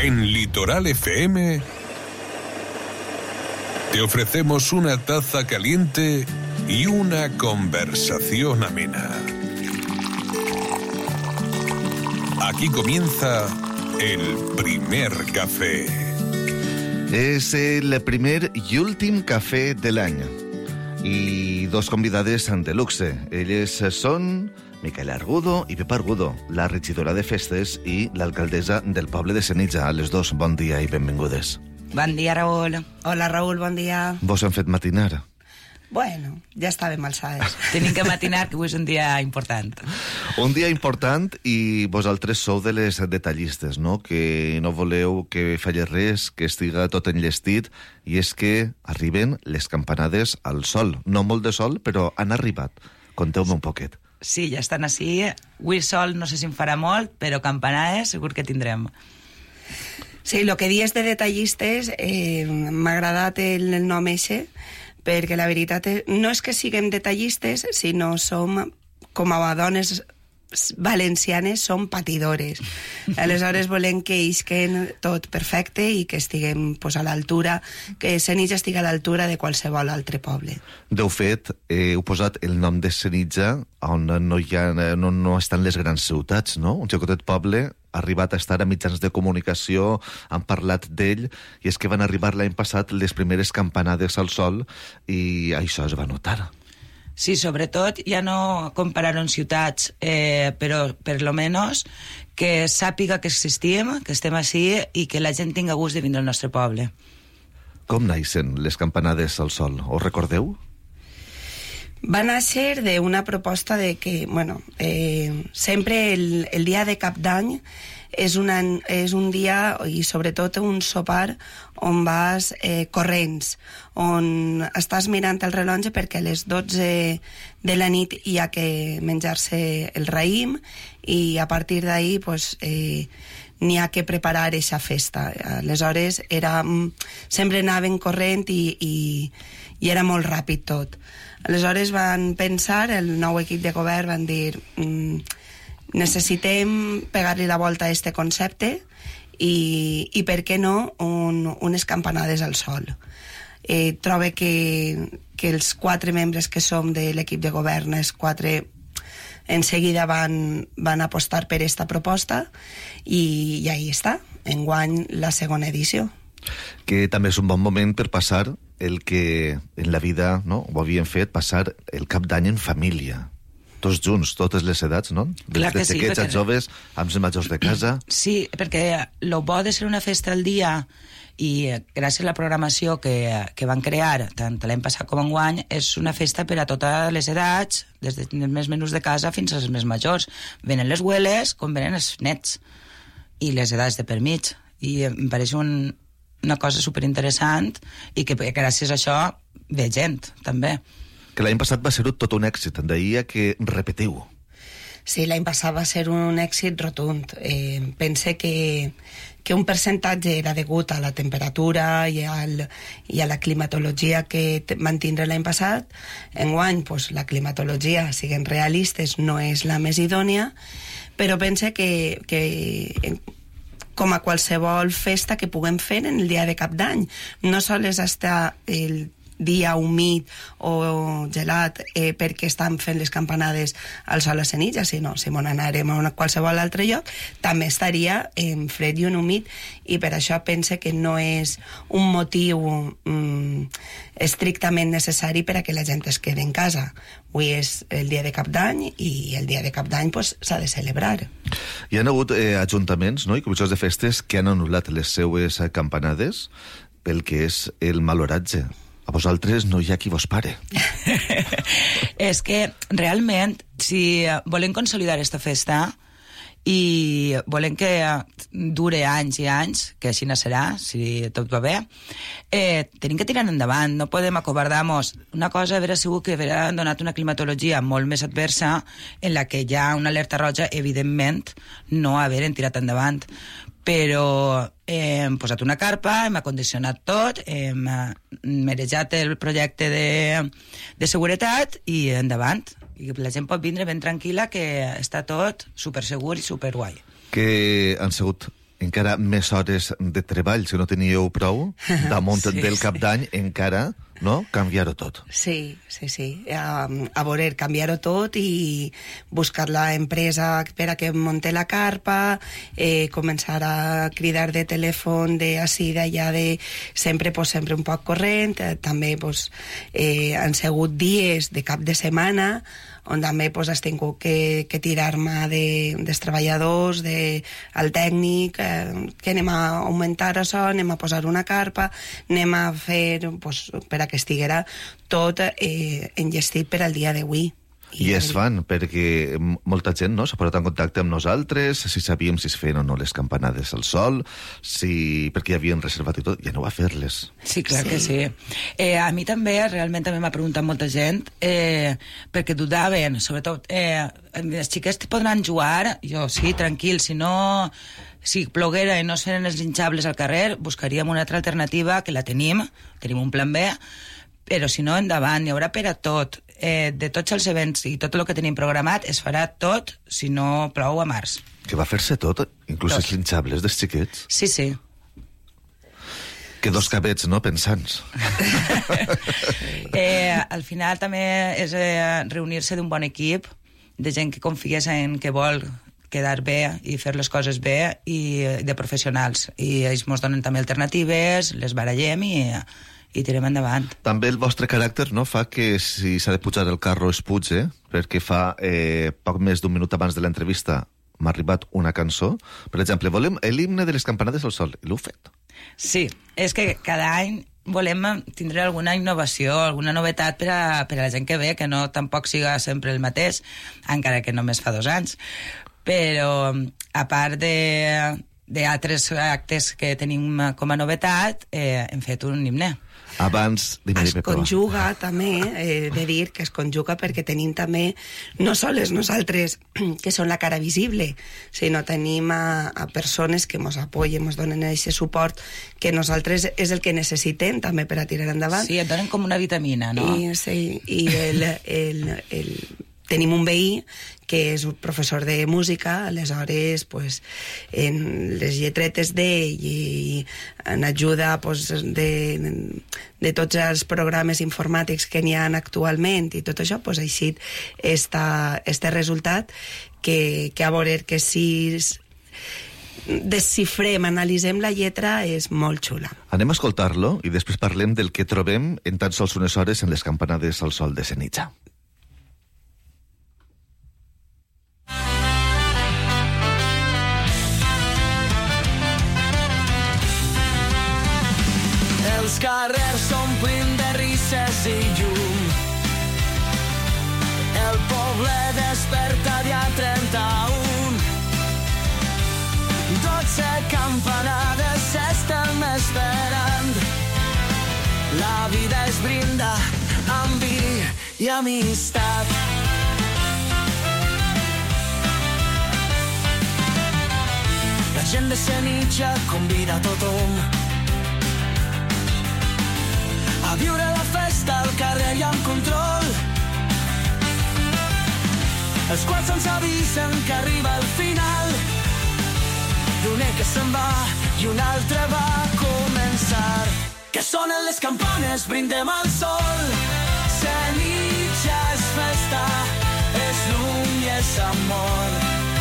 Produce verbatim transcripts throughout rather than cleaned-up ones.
En Litoral F M te ofrecemos una taza caliente y una conversación amena. Aquí comienza el primer café. És el primer i últim cafè de l'any. I dos convidades de luxe. Elles són Micaela Argudo i Pepa Argudo, la regidora de festes i l'alcaldessa del poble de Senija. A les dos, bon dia i benvingudes. Bon dia, Raül. Hola, Raül, bon dia. Vos han fet matinar? Bueno, ja estàvem alçades. Tenim que matinar, que avui és un dia important. Un dia important i vosaltres sou de les detallistes, no? Que no voleu que falli res, que estiga tot enllestit, i és que arriben les campanades al sol. No molt de sol, però han arribat. Conteu-me un poquet. Sí, ja estan així. Avui sol no sé si en farà molt, però campanades segur que tindrem. Sí, el que dius de detallistes, eh, m'ha agradat el, el nom eixe, perquè la veritat és, no és que siguem detallistes, sinó som, com a dones valencianes, som patidores. Aleshores volem que isquen tot perfecte i que estiguem pues, a l'altura, que Senija estigui a l'altura de qualsevol altre poble. De fet, eh, heu posat el nom de Senija on no, hi ha, no, no estan les grans ciutats, no? Un xicotet poble ha arribat a estar a mitjans de comunicació, han parlat d'ell, i és que van arribar l'any passat les primeres campanades al sol i això es va notar. Sí, sobretot ja no compararon ciutats, eh, però per lo menos que sàpiga que existim, que estem així i que la gent tinga gust de vindre al nostre poble. Com naixen les campanades al sol? Ho recordeu? Va néixer d'una proposta de que, bueno, eh, sempre el, el dia de Cap d'Any és, una, és un dia, i sobretot un sopar, on vas eh, corrents, on estàs mirant el rellotge perquè a les dotze de la nit hi ha que menjar-se el raïm i a partir d'ahir pues, eh, n'hi ha que preparar aquesta festa. Aleshores era, sempre anaven corrent i, i, i era molt ràpid tot. Aleshores van pensar, el nou equip de govern van dir mm, necessitem pegar-li la volta a aquest concepte i, i per què no un, unes campanades al sol. Eh, trobo que, que els quatre membres que som de l'equip de govern, els quatre en seguida van, van apostar per aquesta proposta i, i ahí està, enguany la segona edició. Que també és un bon moment per passar el que en la vida, no, ho havien fet, passar el Cap d'Any en família. Tots junts, totes les edats, no? Clar que sí, xiquets, als joves, amb els majors de casa. Sí, perquè el bo de ser una festa al dia i gràcies a la programació que, que van crear, tant l'any passat com enguany, és una festa per a totes les edats, des dels més menús de casa fins als més majors. Venen les abueles com venen els nets i les edats de per mig. I em pareix un, una cosa superinteressant i que gràcies a això ve gent, també. Que l'any passat va ser tot un èxit, em deia que repetiu. Sí, l'any passat va ser un èxit rotund. Eh, pense que, que un percentatge era degut a la temperatura i, al, i a la climatologia que van tindre l'any passat. Enguany, pues, la climatologia, siguem realistes, no és la més idònia, però pense que, que com a qualsevol festa que puguem fer en el dia de Cap d'Any, no sols estar el dia humit o gelat eh, perquè estan fent les campanades al sol a Senija, sinó si m'on anarem a qualsevol altre lloc, també estaria en fred i en humit, i per això pense que no és un motiu mm, estrictament necessari per a que la gent es quedi en casa. Avui és el dia de Cap d'Any i el dia de Cap d'Any pues, s'ha de celebrar. Hi ha hagut eh, ajuntaments, no?, i comissions de festes que han anul·lat les seues campanades pel que és el mal oratge. A vosaltres no hi ha qui vos pare. És que realment, si volem consolidar aquesta festa i volem que dure anys i anys, que així no serà, si tot va bé, eh, tenim que tirar endavant, no podem acobardar-nos. Una cosa haurà sigut que haurà donat una climatologia molt més adversa en la que hi ha una alerta roja, evidentment, no haver tirat endavant. Però hem posat una carpa, hem acondicionat tot, hem merejat el projecte de, de seguretat i endavant. I la gent pot vindre ben tranquil·la, que està tot supersegur i superguai. Que han sigut encara més hores de treball, si no teníeu prou, damunt Sí, del sí. cap d'any, encara, no?, canviar-ho tot. Sí, sí, sí. A, a veure, canviar-ho tot i buscar la empresa per a que monte la carpa, eh, començar a cridar de telèfon de ací, d'allà, de sempre, pues, sempre un poc corrent. Eh, també pues, eh, han sigut dies de cap de setmana on també pues, has tingut que, que tirar-me de, dels treballadors, de, al tècnic, eh, que anem a augmentar això, anem a posar una carpa, anem a fer pues, per a que estiguera tot eh, enllestit per al dia d'avui. I es fan, perquè molta gent no, s'ha posat en contacte amb nosaltres, si sabíem si es feien o no les campanades al sol, si, perquè ja havien reservat i tot, ja no va fer-les. Sí, clar Sí. que sí. Eh, a mi també, realment també m'ha preguntat molta gent, eh, perquè dudaven, sobretot, eh, les xiques podran jugar, jo sí, tranquil, si no... Si ploguera i no seren els hinxables al carrer, buscaríem una altra alternativa, que la tenim, tenim un plan B, però si no, endavant, hi haurà per a tot. Eh, de tots els events i tot el que tenim programat es farà tot, si no plou a març. Que va fer-se tot, inclús Tot. els hinxables dels xiquets. Sí, sí. Que dos cabets, no?, pensants. eh, al final també és eh, reunir-se d'un bon equip, de gent que confies en que vol quedar bé i fer les coses bé, i de professionals. I ells ens donen també alternatives, les barallem i, i tirem endavant. També el vostre caràcter no fa que si s'ha de pujar el carro es puge, perquè fa eh, poc més d'un minut abans de l'entrevista m'ha arribat una cançó. Per exemple, volem l'himne de les campanades al sol, i l'heu fet. Sí, és que cada any volem tindre alguna innovació, alguna novetat per a, per a la gent que ve, que no tampoc siga sempre el mateix, encara que només fa dos anys. Però, a part de d'altres actes que tenim com a novetat, eh, hem fet un himne. Abans... Dime, Es dime, Pepa. conjuga també, eh, de dir que es conjuga perquè tenim també, no sols nosaltres, que són la cara visible, sinó tenim a, a persones que ens apoyen, ens donen aquest suport, que nosaltres és el que necessitem també per a tirar endavant. Sí, et donen com una vitamina, no? I, sí, i el, el, el, tenim un veí que és un professor de música, aleshores pues, en les lletretes d'ell i en ajuda pues, de, de tots els programes informàtics que n'hi ha actualment i tot això, pues, així està este resultat que, que a veure que si descifrem, analitzem la lletra és molt xula. Anem a escoltar-lo i després parlem del que trobem en tan sols unes hores en les campanades al sol de Senija. Els carrers s'omplin de risses i llum. El poble desperta dia trenta-un. Dotze campanades s'estan esperant. La vida es brinda amb vi i amistat. La gent de Senija convida a tothom a viure la festa al carrer i amb control. Els quals ens avisen que arriba el final. D'un que se'n va i un altre va començar. Que sonen les campanes, brindem al sol. Senija és festa, és llum i és amor.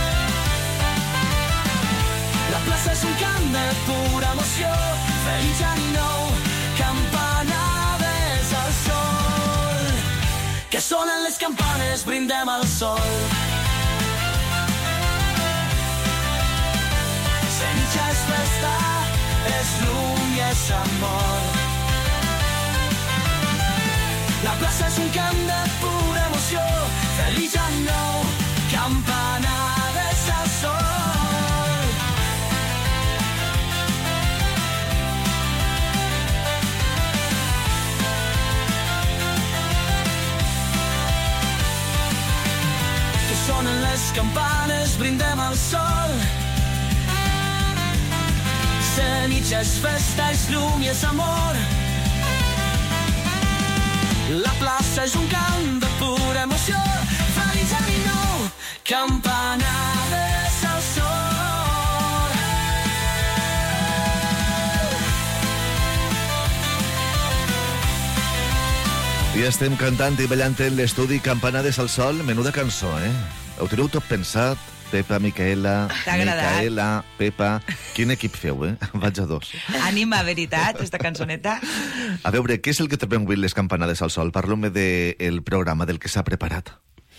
La plaça és un camp de pura emoció. Feliç any nou, campanades al sol. Que sonen les campanes, brindem al sol. Senija és festa, és llum i és amor. La plaça és un camp de pura emoció. Feliç any nou, campanades al sol. Sonen les campanes, brindem al sol. Senija és festa, és llum i és amor. La plaça és un camp de pura emoció. Feliç any nou, campanades al sol. I estem cantant i ballant en l'estudi Campanades al sol. Menuda cançó, eh? Ho teniu tot pensat? Pepa, Micaela, T'ha agradat? Micaela, Pepa... Quin equip feu, eh? Vaig a dos. Ànima, veritat, esta cançoneta. A veure, què és el que trobem avui les Campanades al sol? Parlo-me del programa, del que s'ha preparat.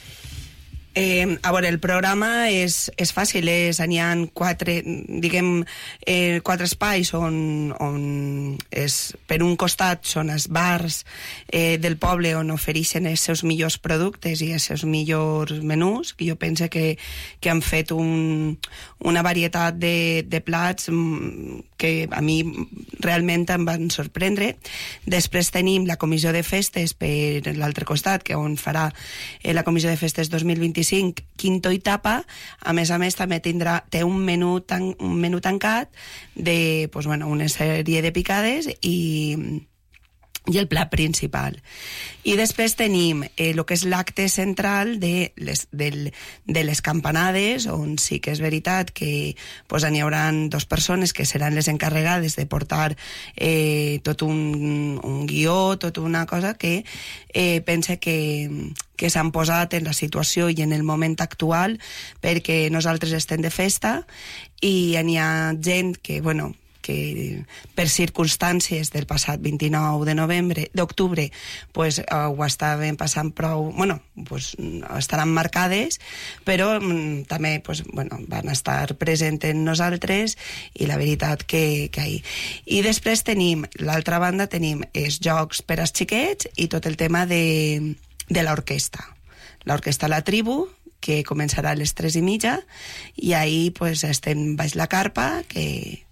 Eh, a veure, el programa és, és fàcil, és, n'hi ha quatre, diguem, eh, quatre espais on, on és, per un costat són els bars eh, del poble on ofereixen els seus millors productes i els seus millors menús, que jo penso que, que han fet un, una varietat de, de plats que a mi realment em van sorprendre. Després tenim la comissió de festes per l'altre costat, que on farà eh, la comissió de festes dos mil vint-i-cinc, quinto i tapa. A més a més també tindrà, té un menú, tan, un menú tancat de pues, bueno, una sèrie de picades i i el plat principal. I després tenim eh, el que és l'acte central de les, del, de les campanades, on sí que és veritat que pues, n'hi haurà dues persones que seran les encarregades de portar eh, tot un, un guió, tota una cosa que eh, pense que que s'han posat en la situació i en el moment actual perquè nosaltres estem de festa i n'hi ha gent que, bueno, que per circumstàncies del passat vint-i-nou de novembre, d'octubre, pues, uh, ho estaven passant prou, bueno, pues, estaran marcades, però mm, també pues, bueno, van estar presents en nosaltres i la veritat que, que hi. I després tenim, l'altra banda, tenim els jocs per als xiquets i tot el tema de, de l'orquestra. L'orquestra La Tribu, que començarà a les tres i mitja, i ahir pues, estem baix la carpa, que...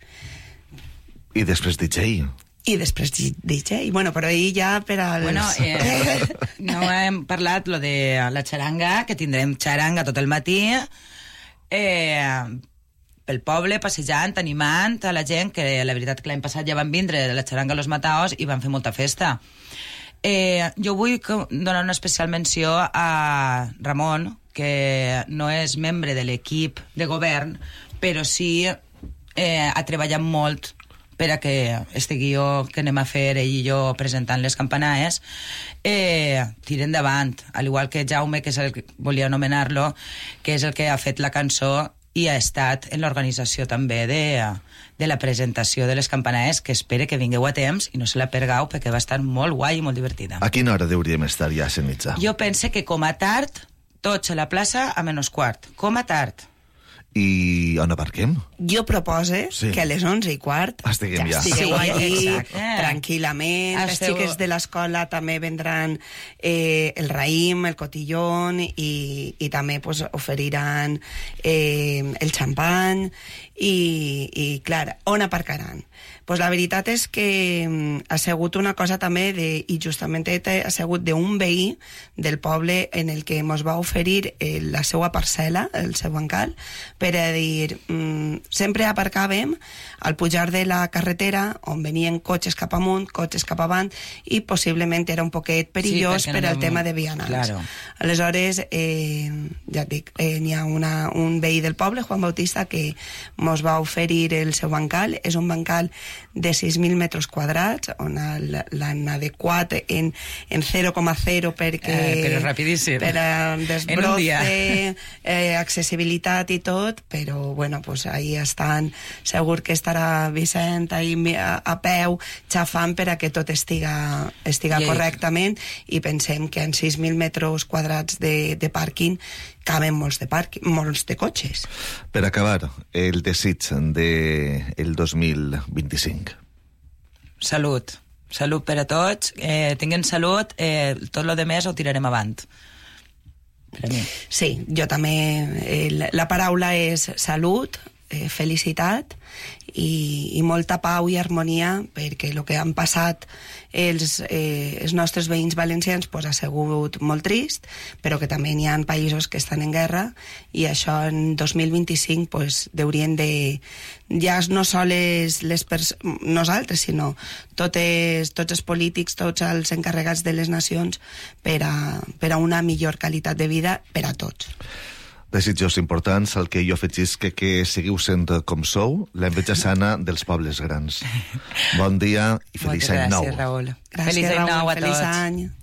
I després D J. I després D J. Bueno, però ahir ja per als... Bueno, eh, no hem parlat lo de la xaranga, que tindrem xaranga tot el matí, eh, pel poble, passejant, animant a la gent, que la veritat que l'any passat ja van vindre la xaranga a Los Mataos i van fer molta festa. Eh, jo vull donar una especial menció a Ramon, que no és membre de l'equip de govern, però sí eh, ha treballat molt per a que este guió que anem a fer ell i jo presentant les campanades eh, tiri endavant, al igual que Jaume, que és el que volia anomenar-lo, que és el que ha fet la cançó i ha estat en l'organització també de, de la presentació de les campanades, que espere que vingueu a temps i no se la pergau perquè va estar molt guai i molt divertida. A quina hora hauríem estar ja a Senitza? Jo pense que com a tard, tots a la plaça a menys quart, com a tard. I on aparquem? Jo propose sí. que a les onze i quart estiguem ja. estigueu Sí, allí exacte. tranquil·lament. Les Esteu... xiques de l'escola també vendran eh, el raïm, el cotillón i, i també pues, oferiran eh, el xampany i, i clar, on aparcaran? Pues la veritat és que ha sigut una cosa també de, i justament ha sigut d'un veí del poble en el que ens va oferir eh, la seva parcel·la, el seu bancal, per a dir, mm, sempre aparcàvem al pujar de la carretera on venien cotxes cap amunt, cotxes cap avant i possiblement era un poquet perillós sí, per al no tema de vianants. Claro. Aleshores, eh, ja et dic, eh, n'hi ha una, un veí del poble, Juan Bautista, que ens va oferir el seu bancal. És un bancal de sis mil metres quadrats, on l'han adequat en, en zero coma zero perquè... Eh, però rapidíssim. Per a desbroce, eh, accessibilitat i tot, però, bueno, pues ahí estan, segur que estarà Vicent ahí a, a peu, xafant per a que tot estiga, estiga yeah. correctament, i pensem que en sis mil metres quadrats de, de pàrquing caben molts de, parqui, molts de cotxes. Per acabar, el desig del dos mil vint-i-cinc. Salut. Salut per a tots. Eh, tinguem salut, eh, tot lo de més ho tirarem avant. Per a mi. Sí, jo també... Eh, la paraula és salut, eh, felicitat i, i molta pau i harmonia, perquè el que han passat els, eh, els nostres veïns valencians pues, ha sigut molt trist, però que també n'hi ha països que estan en guerra i això en dos mil vint-i-cinc pues, haurien de... ja no sols les pers- nosaltres, sinó totes, tots els polítics, tots els encarregats de les nacions per a, per a una millor qualitat de vida per a tots. Desitjos importants, el que jo afegisc que, que seguiu sent com sou, l'enveja sana dels pobles grans. Bon dia i feliç any nou. Moltes gràcies, Raül. Gràcies, Feliç any Raül, nou a feliç tots. any.